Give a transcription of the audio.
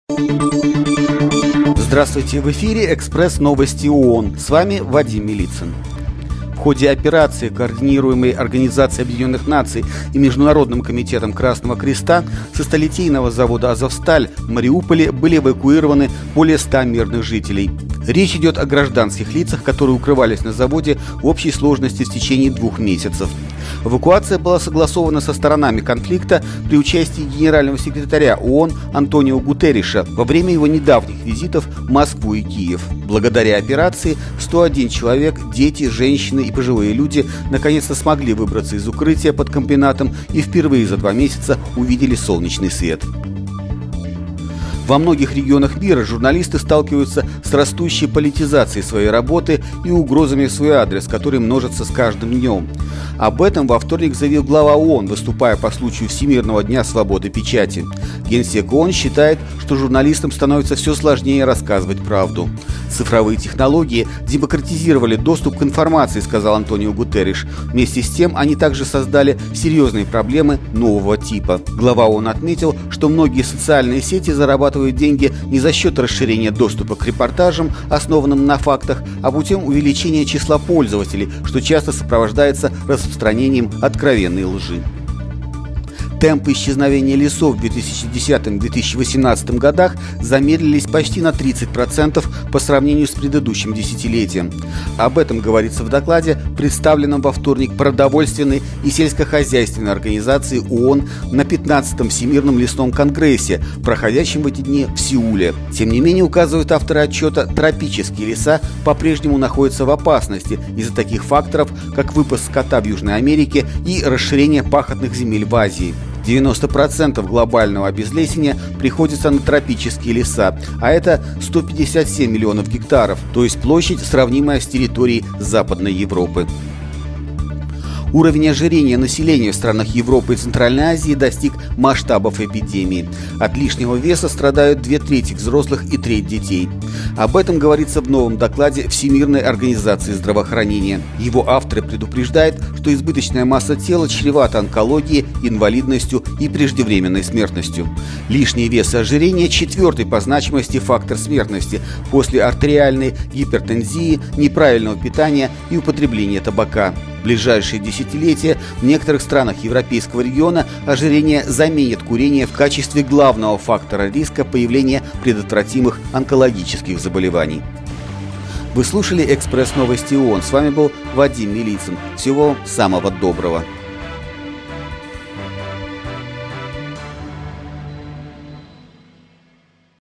Здравствуйте, в эфире «Экспресс новости ООН». С вами Вадим Милицын. В ходе операции, координируемой Организацией Объединенных Наций и Международным комитетом Красного Креста, со сталелитейного завода «Азовсталь» в Мариуполе были эвакуированы более 100 мирных жителей. Речь идет о гражданских лицах, которые укрывались на заводе в общей сложности в течение 2 месяцев. Эвакуация была согласована со сторонами конфликта при участии генерального секретаря ООН Антонио Гутерриша во время его недавних визитов в Москву и Киев. Благодаря операции 101 человек, дети, женщины и пожилые люди наконец-то смогли выбраться из укрытия под комбинатом и впервые за 2 месяца увидели солнечный свет. Во многих регионах мира журналисты сталкиваются с растущей политизацией своей работы и угрозами в свой адрес, которые множатся с каждым днем. Об этом во вторник заявил глава ООН, выступая по случаю Всемирного дня свободы печати. Генсек ООН считает, что журналистам становится все сложнее рассказывать правду. Цифровые технологии демократизировали доступ к информации, сказал Антонио Гутерриш. Вместе с тем они также создали серьезные проблемы нового типа. Глава ООН отметил, что многие социальные сети зарабатывают деньги не за счет расширения доступа к репортажам, основанным на фактах, а путем увеличения числа пользователей, что часто сопровождается распространением откровенной лжи. Темпы исчезновения лесов в 2010-2018 годах замедлились почти на 30% по сравнению с предыдущим десятилетием. Об этом говорится в докладе, представленном во вторник Продовольственной и сельскохозяйственной организации ООН на 15-м Всемирном лесном конгрессе, проходящем в эти дни в Сеуле. Тем не менее, указывают авторы отчета, тропические леса по-прежнему находятся в опасности из-за таких факторов, как выпас скота в Южной Америке и расширение пахотных земель в Азии. 90% глобального обезлесения приходится на тропические леса, а это 157 миллионов гектаров, то есть площадь, сравнимая с территорией Западной Европы. Уровень ожирения населения в странах Европы и Центральной Азии достиг масштабов эпидемии. От лишнего веса страдают 2/3 взрослых и 1/3 детей. Об этом говорится в новом докладе Всемирной организации здравоохранения. Его авторы предупреждают, что избыточная масса тела чревата онкологией, инвалидностью и преждевременной смертностью. Лишний вес и ожирение – 4-й по значимости фактор смертности после артериальной гипертензии, неправильного питания и употребления табака. В ближайшие десятилетия в некоторых странах европейского региона ожирение заменит курение в качестве главного фактора риска появления предотвратимых онкологических заболеваний. Вы слушали «Экспресс новости ООН». С вами был Вадим Милицын. Всего самого доброго.